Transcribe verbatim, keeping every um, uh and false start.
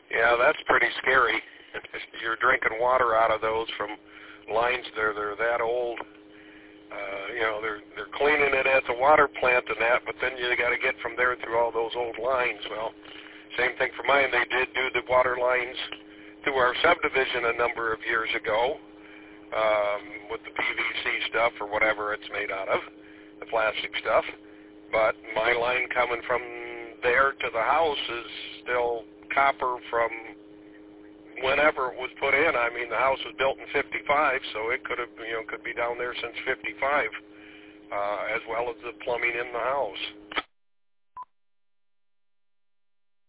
Yeah, that's pretty scary. You're drinking water out of those from lines that are they're that old. Uh, you know, they're they're cleaning it at the water plant and that, but then you got to get from there through all those old lines. Well, same thing for mine. They did do the water lines through our subdivision a number of years ago um, with the P V C stuff or whatever it's made out of, the plastic stuff. But my line coming from there to the house is still copper from whenever it was put in. I mean, the house was built in fifty-five, so it could have, you know, could be down there since fifty-five, uh, as well as the plumbing in the house.